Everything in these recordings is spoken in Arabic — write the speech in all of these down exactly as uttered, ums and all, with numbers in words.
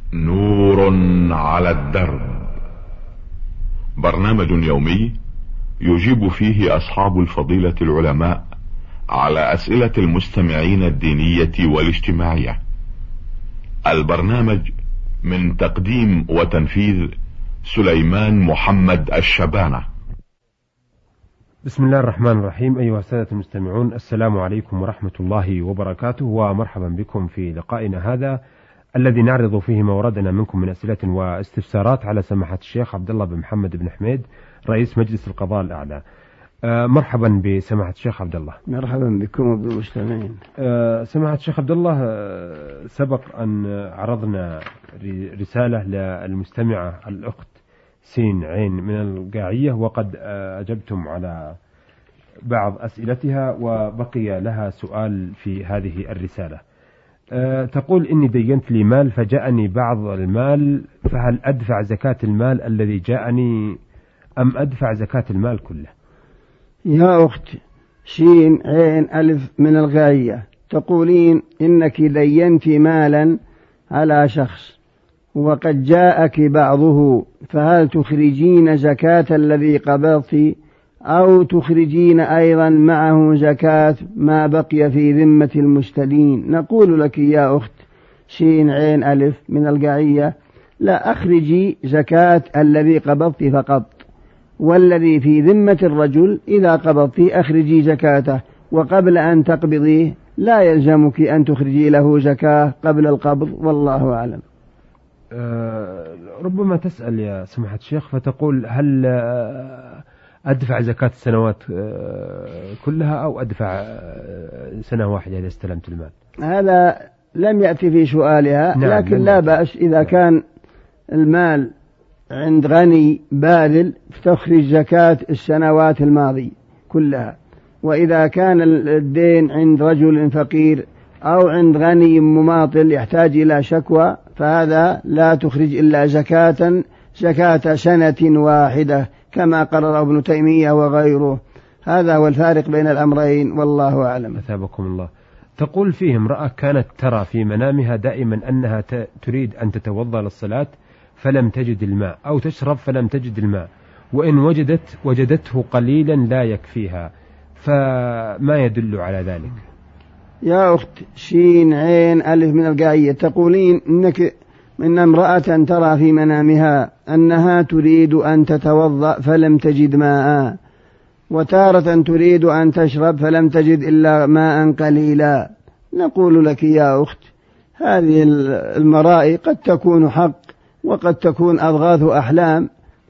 نور على الدرب، برنامج يومي يجيب فيه أصحاب الفضيلة العلماء على أسئلة المستمعين الدينية والاجتماعية. البرنامج من تقديم وتنفيذ سليمان محمد الشبانة. بسم الله الرحمن الرحيم. أيها السادة المستمعون، السلام عليكم ورحمة الله وبركاته، ومرحبا بكم في لقائنا هذا الذي نعرض فيه ما وردنا منكم من أسئلة واستفسارات على سماحة الشيخ عبد الله بن محمد بن حميد رئيس مجلس القضاء الأعلى. آه مرحبا بسماحة الشيخ عبد الله. مرحبا بكم وبالمستمعين. آه سماحة الشيخ عبد الله، آه سبق أن عرضنا رسالة للمستمعة الأخت سين عين من القاعية، وقد آه أجبتم على بعض أسئلتها، وبقي لها سؤال في هذه الرسالة. أه تقول: إني دينت لي مال فجاءني بعض المال، فهل أدفع زكاة المال الذي جاءني أم أدفع زكاة المال كله؟ يا أخت شين عين ألف من الغاية، تقولين إنك دينت مالا على شخص وقد جاءك بعضه، فهل تخرجين زكاة الذي قبضت أو تخرجين أيضا معه زكاة ما بقي في ذمة المستدين؟ نقول لك يا أخت شين عين ألف من القاعية: لا، أخرجي زكاة الذي قبضت فقط، والذي في ذمة الرجل إذا قبضت أخرجي زكاته، وقبل أن تقبضيه لا يلزمك أن تخرجي له زكاة قبل القبض، والله أعلم. أه ربما تسأل يا سماحة الشيخ فتقول: هل أدفع زكاة السنوات كلها أو أدفع سنة واحدة إذا استلمت المال؟ هذا لم يأتي في سؤالها. نعم، لكن لا بأس إذا نعم. كان المال عند غني باذل فتخرج زكاة السنوات الماضية كلها، وإذا كان الدين عند رجل فقير أو عند غني مماطل يحتاج إلى شكوى، فهذا لا تخرج إلا زكاة زكاة سنة واحدة كما قرر ابن تيمية وغيره. هذا هو الفارق بين الأمرين، والله أعلم. أثابكم الله. تقول: فيه امرأة كانت ترى في منامها دائما أنها تريد أن تتوضأ للصلاة فلم تجد الماء، أو تشرب فلم تجد الماء، وإن وجدت وجدته قليلا لا يكفيها، فما يدل على ذلك؟ يا أخت شين عين ألف من القاعية، تقولين إنك من امرأة ترى في منامها أنها تريد أن تتوضأ فلم تجد ماء، وتارة تريد أن تشرب فلم تجد إلا ماء قليلا. نقول لك يا أخت هذه المرائي قد تكون حق وقد تكون أضغاث أحلام،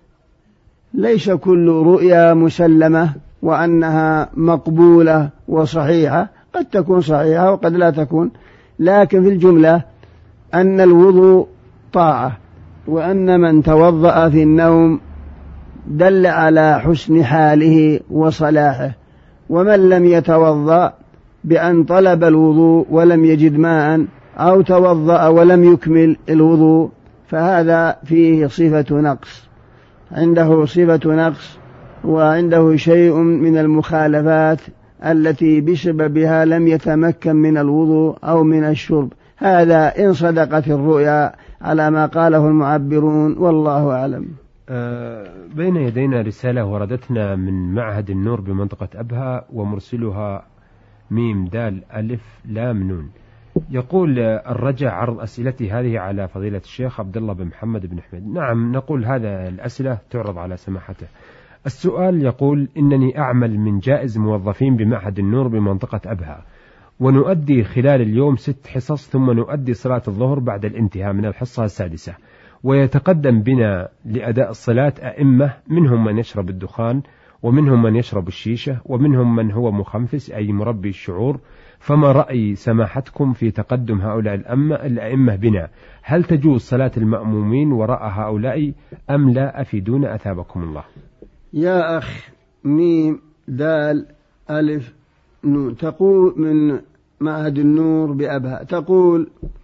ليس كل رؤيا مسلمة وأنها مقبولة وصحيحة، قد تكون صحيحة وقد لا تكون، لكن في الجملة أن الوضوء طاعة، وأن من توضأ في النوم دل على حسن حاله وصلاحه، ومن لم يتوضأ بأن طلب الوضوء ولم يجد ماء أو توضأ ولم يكمل الوضوء فهذا فيه صفة نقص، عنده صفة نقص وعنده شيء من المخالفات التي بسببها لم يتمكن من الوضوء أو من الشرب. هذا إن صدقت الرؤيا على ما قاله المعبرون، والله أعلم. أه بين يدينا رسالة وردتنا من معهد النور بمنطقة أبها، ومرسلها ميم دال ألف لام نون. يقول: الرجاء عرض أسئلتي هذه على فضيلة الشيخ عبد الله بن محمد بن حميد. نعم، نقول هذا الأسئلة تعرض على سماحته. السؤال يقول: إنني أعمل من جائز موظفين بمعهد النور بمنطقة أبها، ونؤدي خلال اليوم ست حصص، ثم نؤدي صلاة الظهر بعد الانتهاء من الحصة السادسة، ويتقدم بنا لأداء الصلاة أئمة، منهم من يشرب الدخان، ومنهم من يشرب الشيشة، ومنهم من هو مخنفس أي مربي الشعور. فما رأي سماحتكم في تقدم هؤلاء الأئمة بنا؟ هل تجوز صلاة المأمومين وراء هؤلاء أم لا؟ أفيدونا أثابكم الله. يا أخ ميم دال ألف نون، تقول من معهد النور بأبها، تقول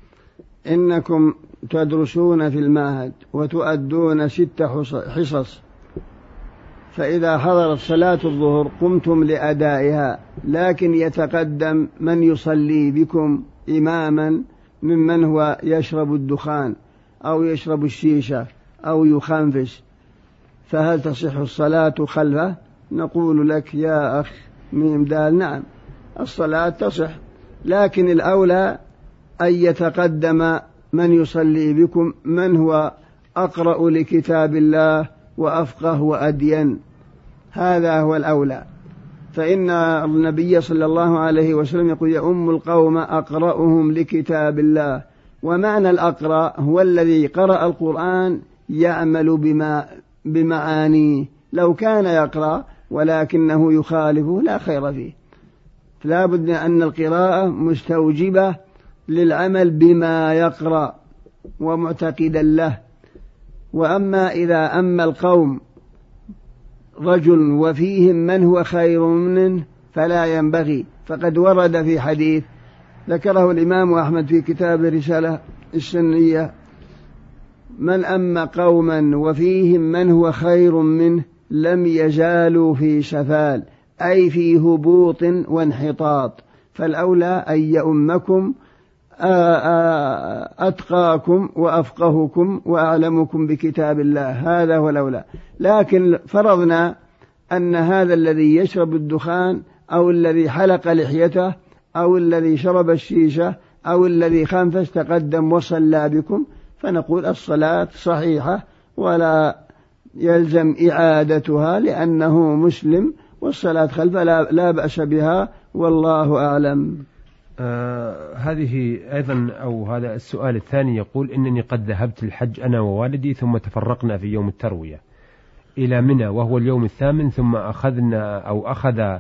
إنكم تدرسون في المعهد وتؤدون ست حصص، فإذا حضرت صلاة الظهر قمتم لأدائها، لكن يتقدم من يصلي بكم إماما ممن هو يشرب الدخان، أو يشرب الشيشة أو يخنفش، فهل تصح الصلاة خلفه؟ نقول لك يا أخ ميم دال نعم الصلاة تصح، لكن الأولى أن يتقدم من يصلي بكم من هو أقرأ لكتاب الله وأفقه وأدين، هذا هو الأولى. فإن النبي صلى الله عليه وسلم يقول يؤم القوم أقرأهم لكتاب الله، ومعنى الأقرأ هو الذي قرأ القرآن يعمل بما بمعانيه، لو كان يقرأ ولكنه يخالفه لا خير فيه، لا بد أن القراءة مستوجبة للعمل بما يقرأ ومعتقدا له. وأما إذا أما القوم رجل وفيهم من هو خير منه فلا ينبغي، فقد ورد في حديث ذكره الإمام أحمد في كتاب رسالة السنية: من أما قوما وفيهم من هو خير منه لم يزالوا في سفال، أي في هبوط وانحطاط، فالأولى أن يؤمكم أتقاكم وأفقهكم وأعلمكم بكتاب الله، هذا هو الأولى. لكن فرضنا أن هذا الذي يشرب الدخان أو الذي حلق لحيته أو الذي شرب الشيشة أو الذي خنفس تقدم وصلى بكم، فنقول الصلاة صحيحة ولا يلزم إعادتها لأنه مسلم، والصلاة خلفه لا, لا بأس بها، والله أعلم. آه هذه أيضا أو هذا السؤال الثاني يقول: إنني قد ذهبت الحج أنا ووالدي ثم تفرقنا في يوم التروية إلى منى وهو اليوم الثامن، ثم أخذنا أو أخذ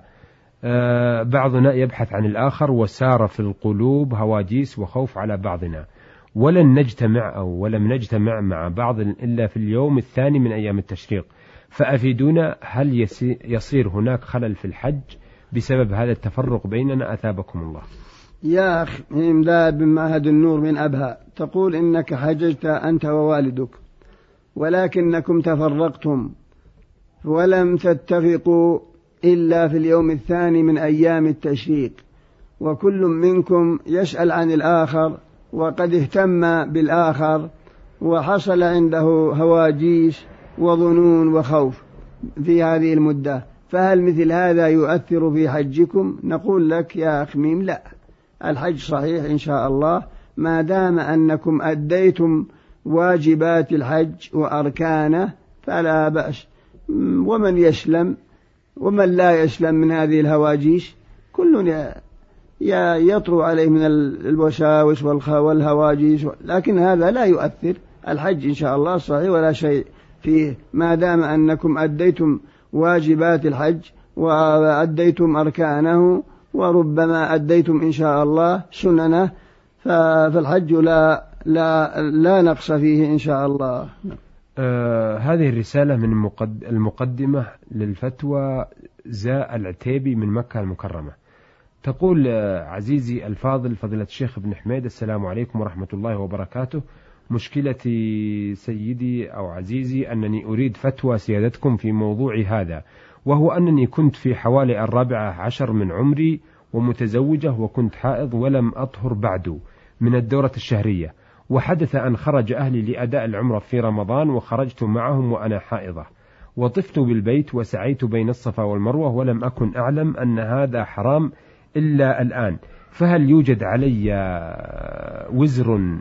آه بعضنا يبحث عن الآخر، وسار في القلوب هواجيس وخوف على بعضنا، ولن نجتمع أو ولم نجتمع مع بعض إلا في اليوم الثاني من أيام التشريق، فأفيدونا هل يصير هناك خلل في الحج بسبب هذا التفرق بيننا أثابكم الله؟ يا أخ إمداد بن معهد النور من أبها، تقول إنك حججت أنت ووالدك ولكنكم تفرقتم ولم تتفقوا إلا في اليوم الثاني من أيام التشريق، وكل منكم يسأل عن الآخر وقد اهتم بالآخر وحصل عنده هواجيس وظنون وخوف في هذه المدة، فهل مثل هذا يؤثر في حجكم؟ نقول لك يا أخ ميم لا، الحج صحيح إن شاء الله ما دام أنكم أديتم واجبات الحج وأركانه فلا بأس، ومن يسلم ومن لا يسلم من هذه الهواجيس كل يطرو عليه من الوساوس والهواجيس، لكن هذا لا يؤثر، الحج إن شاء الله صحيح ولا شيء فيه ما دام أنكم أديتم واجبات الحج وأديتم أركانه وربما أديتم إن شاء الله سننه، فالحج لا, لا, لا نقص فيه إن شاء الله. آه هذه الرسالة من المقدمة للفتوى زاء العتيبي من مكة المكرمة، تقول: عزيزي الفاضل فضيلة الشيخ ابن حميد، السلام عليكم ورحمة الله وبركاته. مشكلتي سيدي أو عزيزي أنني أريد فتوى سيادتكم في موضوع هذا، وهو أنني كنت في حوالي الرابعة عشر من عمري ومتزوجة وكنت حائض ولم أطهر بعد من الدورة الشهرية، وحدث أن خرج أهلي لأداء العمرة في رمضان وخرجت معهم وأنا حائضة، وطفت بالبيت وسعيت بين الصفا والمروة ولم أكن أعلم أن هذا حرام إلا الآن، فهل يوجد علي وزر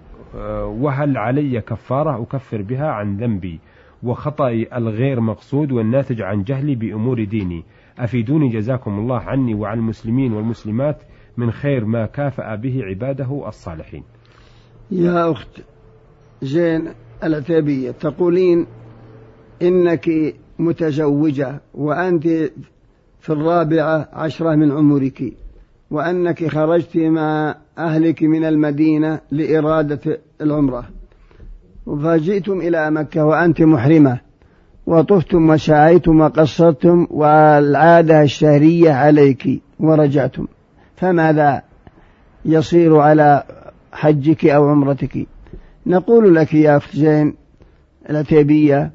وهل علي كفارة أكفر بها عن ذنبي وخطأي الغير مقصود والناتج عن جهلي بأمور ديني؟ أفيدوني جزاكم الله عني وعن المسلمين والمسلمات من خير ما كافأ به عباده الصالحين. يا أخت زين العتيبية، تقولين إنك متزوجة وأنت في الرابعة عشرة من عمرك، وأنك خرجت مع أهلك من المدينة لإرادة العمرة، فجئتم إلى مكة وأنت محرمة وطفتم وسعيتم وقصرتم والعادة الشهرية عليك ورجعتم، فماذا يصير على حجك أو عمرتك؟ نقول لك يا أخت زين العتيبية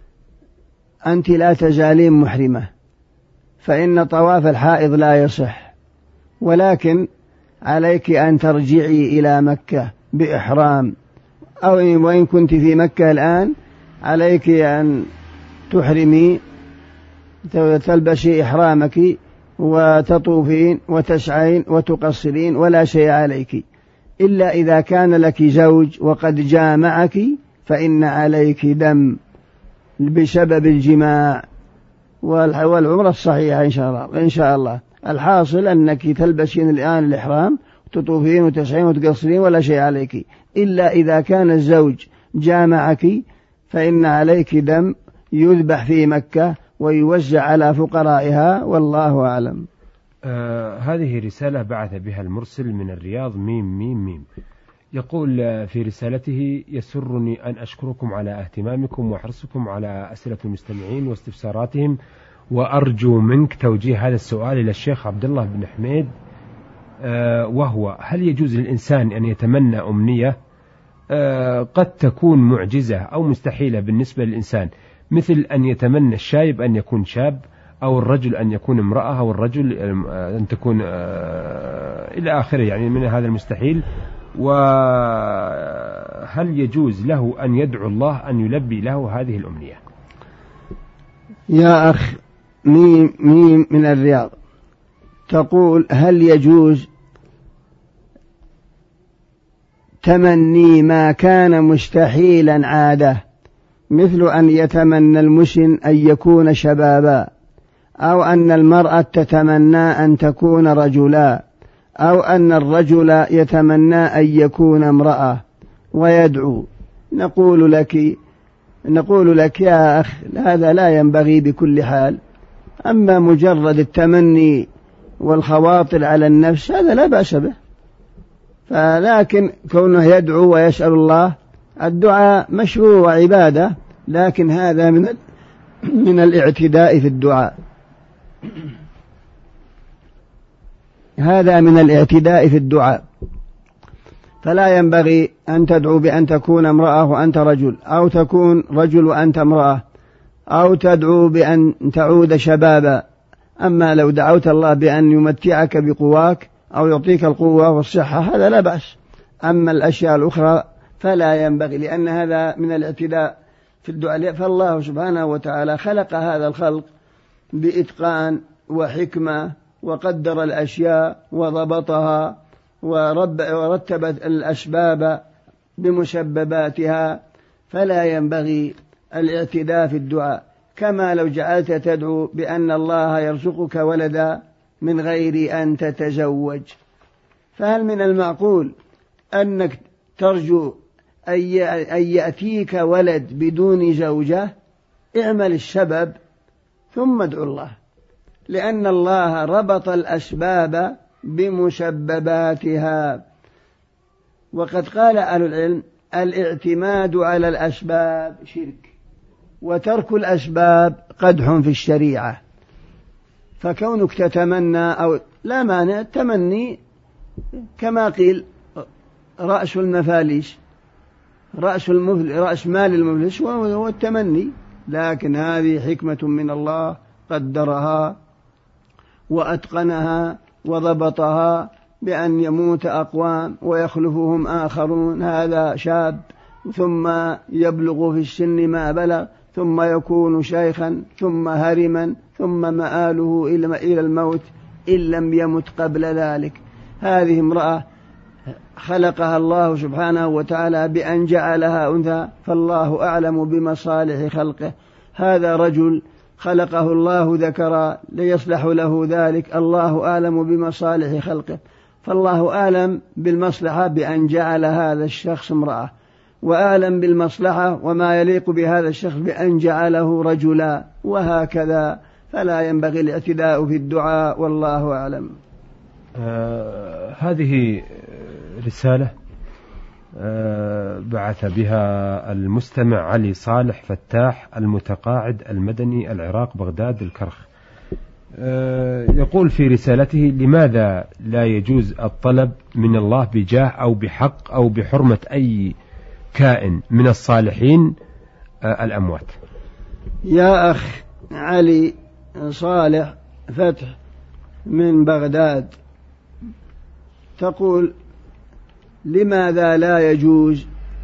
أنت لا تزالين محرمة، فإن طواف الحائض لا يصح، ولكن عليك أن ترجعي إلى مكة بإحرام أو وإن كنت في مكة الآن عليك أن تحرمي تلبسي إحرامك وتطوفين وتسعين وتقصرين ولا شيء عليك، إلا إذا كان لك زوج وقد جامعك فإن عليك دم بسبب الجماع، والعمرة الصحيحة إن شاء الله. إن شاء الله الحاصل أنك تلبسين الآن الإحرام تطوفين وتسعين وتقصرين ولا شيء عليك، إلا إذا كان الزوج جامعك فإن عليك دم يذبح في مكة ويوزع على فقرائها، والله أعلم. آه هذه رسالة بعث بها المرسل من الرياض ميم ميم ميم، يقول في رسالته: يسرني أن أشكركم على اهتمامكم وحرصكم على أسئلة المستمعين واستفساراتهم، وأرجو منك توجيه هذا السؤال إلى الشيخ عبد الله بن حميد، آه وهو: هل يجوز للإنسان أن يتمنى أمنية آه قد تكون معجزة أو مستحيلة بالنسبة للإنسان، مثل أن يتمنى الشايب أن يكون شاب، أو الرجل أن يكون امرأة، أو الرجل أن تكون آه إلى آخره، يعني من هذا المستحيل؟ وهل يجوز له أن يدعو الله أن يلبي له هذه الأمنية؟ يا أخ ميم ميم من الرياض تقول: هل يجوز تمني ما كان مستحيلا عادة، مثل أن يتمنى المسن أن يكون شبابا، أو أن المرأة تتمنى أن تكون رجلا، أو أن الرجل يتمنى أن يكون امرأة ويدعو؟ نقول لك نقول لك يا أخ هذا لا ينبغي بكل حال. أما مجرد التمني والخواطر على النفس هذا لا بأس به، فلكن كونه يدعو ويسأل الله، الدعاء مشروع وعبادة، لكن هذا من من الاعتداء في الدعاء، هذا من الاعتداء في الدعاء، فلا ينبغي أن تدعو بأن تكون امرأة وأنت رجل، أو تكون رجل وأنت امرأة، أو تدعو بأن تعود شبابا. أما لو دعوت الله بأن يمتعك بقواك أو يعطيك القوة والصحة هذا لا بأس، أما الأشياء الأخرى فلا ينبغي، لأن هذا من الاعتداء في الدعاء. فالله سبحانه وتعالى خلق هذا الخلق بإتقان وحكمة، وقدر الأشياء وضبطها ورتب الأسباب بمسبباتها، فلا ينبغي الاعتداء في الدعاء. كما لو جعلت تدعو بأن الله يرزقك ولدا من غير أن تتزوج، فهل من المعقول أنك ترجو أن يأتيك ولد بدون زوجة؟ اعمل السبب ثم ادعو الله، لأن الله ربط الأسباب بمسبباتها. وقد قال أهل العلم: الاعتماد على الأسباب شرك، وترك الأسباب قدح في الشريعة. فكونك تتمنى أو لا مانع تمني، كما قيل: رأس المفاليس رأس, رأس مال المفلس وهو التمني، لكن هذه حكمة من الله قدرها وأتقنها وضبطها بأن يموت أقوام ويخلفهم آخرون. هذا شاب ثم يبلغ في السن ما بلغ، ثم يكون شيخا، ثم هرما، ثم مآله إلى الموت إن لم يمت قبل ذلك. هذه امرأة خلقها الله سبحانه وتعالى بأن جعلها أنثى، فالله أعلم بمصالح خلقه. هذا رجل خلقه الله ذكرا ليصلح له ذلك، الله أعلم بمصالح خلقه، فالله أعلم بالمصلحة بأن جعل هذا الشخص امرأة، وأعلم بالمصلحة وما يليق بهذا الشخص بأن جعله رجلا، وهكذا. فلا ينبغي الاعتداء في الدعاء، والله أعلم. آه هذه رسالة آه بعث بها المستمع علي صالح فتاح المتقاعد المدني العراق بغداد الكرخ. آه يقول في رسالته: لماذا لا يجوز الطلب من الله بجاه أو بحق أو بحرمة أي كائن من الصالحين آه الأموات؟ يا أخ علي صالح فتح من بغداد، تقول: لماذا لا يجوز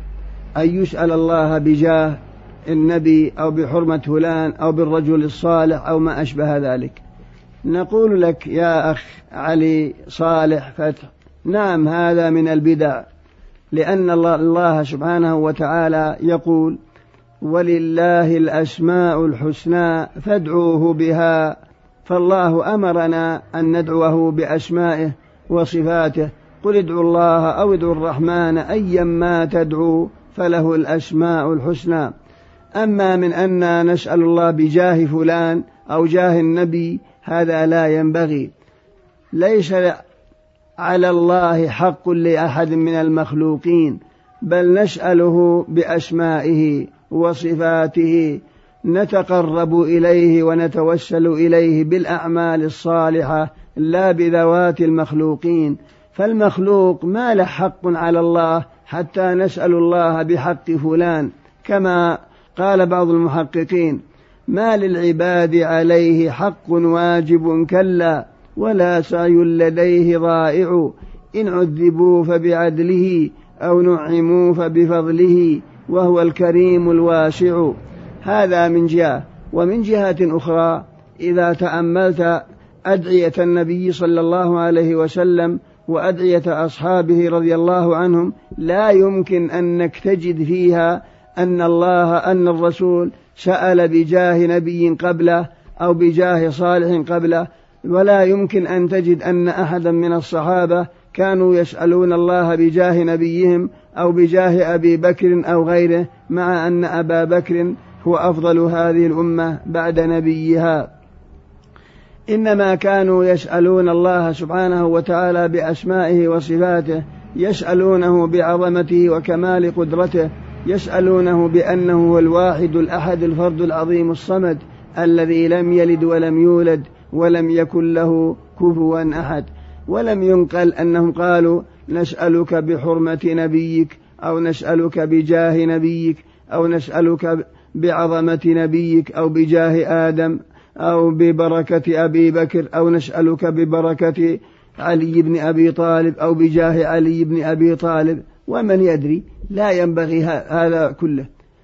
أن يسأل الله بجاه النبي أو بحرمة فلان أو بالرجل الصالح أو ما أشبه ذلك. نقول لك يا أخ علي صالح فتح، نعم هذا من البدع، لأن الله سبحانه وتعالى يقول ولله الأسماء الحسنى فادعوه بها، فالله أمرنا أن ندعوه بأسمائه وصفاته، قل ادعوا الله أو ادعوا الرحمن أيما تدعوا فله الأسماء الحسنى. أما من أن نسأل الله بجاه فلان أو جاه النبي هذا لا ينبغي، ليس على الله حق لأحد من المخلوقين، بل نسأله بأسمائه وصفاته، نتقرب إليه ونتوسل إليه بالأعمال الصالحة لا بذوات المخلوقين. فالمخلوق ما له حق على الله حتى نسأل الله بحق فلان، كما قال بعض المحققين ما للعباد عليه حق واجب كلا ولا سعي لديه ضائع، إن عذبوا فبعدله أو نعموا فبفضله وهو الكريم الواسع. هذا من جهة. ومن جهة أخرى إذا تأملت أدعية النبي صلى الله عليه وسلم وأدعية أصحابه رضي الله عنهم لا يمكن أنك تجد فيها أن الله أن الرسول سأل بجاه نبي قبله أو بجاه صالح قبله، ولا يمكن أن تجد أن أحدا من الصحابة كانوا يسألون الله بجاه نبيهم أو بجاه أبي بكر أو غيره، مع أن أبا بكر هو أفضل هذه الأمة بعد نبيها. إنما كانوا يسألون الله سبحانه وتعالى بأسمائه وصفاته، يسألونه بعظمته وكمال قدرته، يسألونه بأنه هو الواحد الأحد الفرد العظيم الصمد الذي لم يلد ولم يولد ولم يكن له كفوا أحد. ولم ينقل أنهم قالوا نسألك بحرمة نبيك أو نسألك بجاه نبيك أو نسألك بعظمة نبيك أو بجاه آدم أو ببركة أبي بكر أو نسألك ببركة علي بن أبي طالب أو بجاه علي بن أبي طالب. ومن يدري، لا ينبغي هذا كله،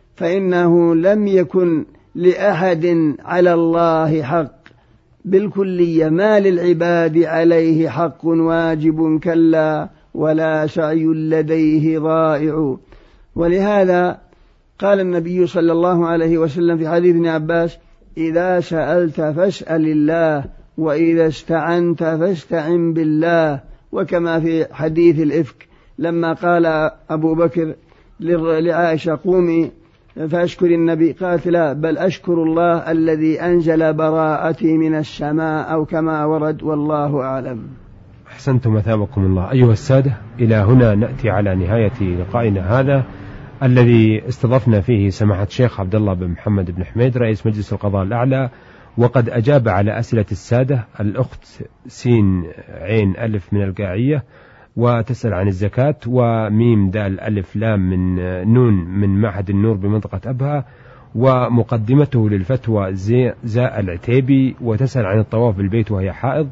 فإنه لم يكن لأحد على الله حق بالكلية، ما للعباد عليه حق واجب كلا ولا سعي لديه ضائع. ولهذا قال النبي صلى الله عليه وسلم في حديث ابن عباس إذا سألت فاسأل الله وإذا استعنت فاستعن بالله. وكما في حديث الإفك لما قال أبو بكر لعائشة قومي فأشكر النبي، قالت لا بل أشكر الله الذي أنزل براءتي من السماء أو كما ورد، والله أعلم. أحسنتم أثابكم الله. أيها السادة، إلى هنا نأتي على نهاية لقائنا هذا الذي استضفنا فيه سماحة الشيخ عبد الله بن محمد بن حميد رئيس مجلس القضاء الأعلى، وقد أجاب على أسئلة السادة. الأخت سين عين ألف من القاعية وتسأل عن الزكاة، وميم دال ألف لام من نون من معهد النور بمنطقة أبها، ومقدمته للفتوى زاء العتيبي، وتسأل عن الطواف بالبيت وهي حائض.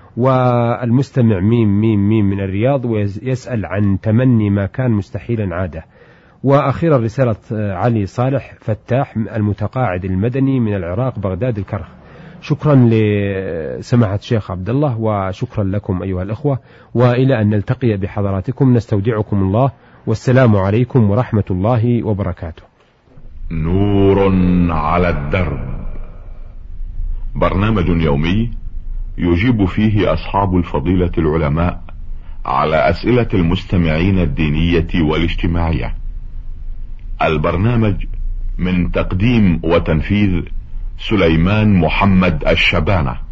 والمستمع ميم ميم ميم من الرياض ويسأل عن تمني ما كان مستحيلا عاده. وأخيرا رسالة علي صالح فتاح المتقاعد المدني من العراق بغداد الكرخ. شكرا لسماحة الشيخ عبد الله، وشكرا لكم أيها الأخوة، وإلى أن نلتقي بحضراتكم نستودعكم الله، والسلام عليكم ورحمة الله وبركاته. نور على الدرب، برنامج يومي يجيب فيه أصحاب الفضيلة العلماء على أسئلة المستمعين الدينية والاجتماعية. البرنامج من تقديم وتنفيذ سليمان محمد الشبانة.